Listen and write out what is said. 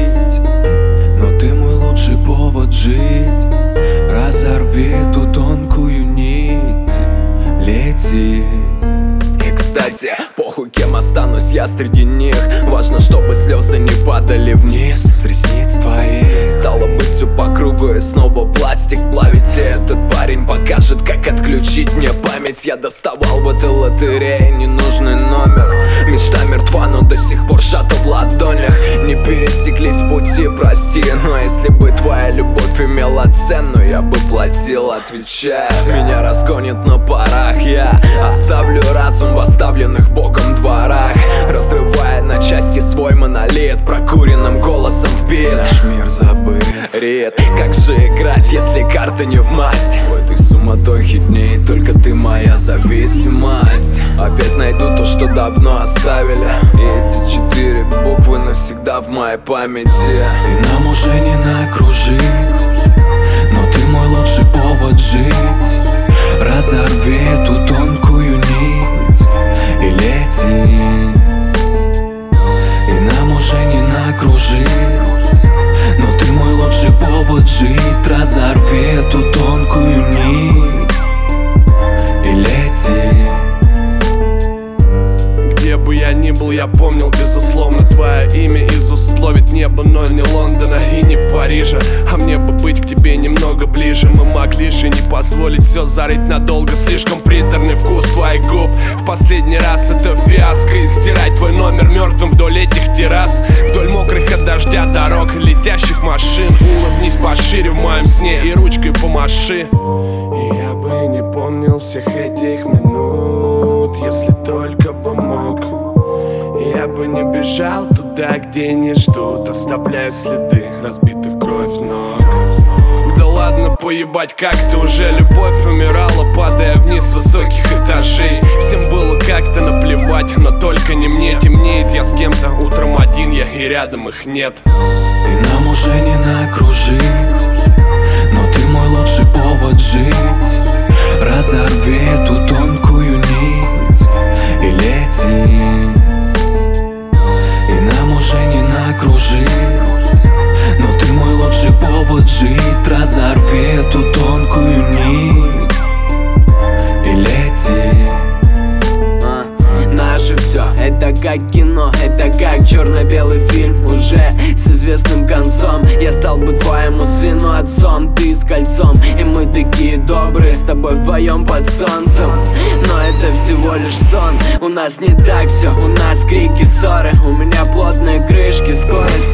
но ты мой лучший повод жить. Разорви эту тонкую нить, лети. И кстати, похуй, кем останусь я среди них. Важно, чтобы слезы не падали вниз с ресниц твоих. Стало быть, все по кругу и снова пластик плавить. И этот парень покажет, как отключить мне память. Я доставал в этой лотерее ненужный номер. Мечта мертва, но до сих пор сжата в ладонях. Не пересеклись пути, прости, но если бы твоя любовь имела цену, я бы платил, отвечая. Меня разгонит на парах, я оставлю разум в оставленных Богом дворах, разрывая на части свой монолит, прокуренным голосом вбит. Наш мир забыт, рит. Как же играть, если карты не в масть? В этой суматохе дней только ты моя зависимость. Опять найду то, что давно оставили, и эти 4 буквы навсегда в моей памяти. И нам уже не накружить, но ты мой лучший повод жить. Разорви эту тонкую нить и лети. И нам уже не накружить, но ты мой лучший повод жить. Разорви эту тонкую нить и лети. Где бы я ни был, я помнил, безусловно, твое имя из уст ловит небо, но не Лондона и не Парижа. А мне бы быть к тебе немного ближе. Мы могли же не позволить все зарыть надолго. Слишком приторный вкус твоих губ. В последний раз это фиаско. И стирать твой номер мертвым вдоль этих террас, вдоль мокрых от дождя дорог, летящих машин. Улыбнись пошире в моем сне и ручкой помаши. И я бы не помнил всех этих минут, если только бы мог. Я бы не бежал туда, где не ждут, оставляя следы, разбиты в кровь ног. Да ладно, поебать, как-то уже любовь умирала, падая вниз с высоких этажей. Всем было как-то наплевать, но только не мне. Темнеет я с кем-то, утром один я, и рядом их нет. И нам уже не накружить, но ты мой лучший повод жить. Разорви эту тонкую нить и лети. И нам уже не накружить, но ты мой лучший повод жить. Разорви эту тонкую нить и лети. Наше все, это как кино, это как черно-белый фильм, уже с известным концом. Я стал бы твоему сыну отцом, ты с кольцом, и мы такие добрые, с тобой вдвоем под солнцем. Но это всего лишь сон, у нас не так все, у нас крики, ссоры, у меня плотные крышки, скорость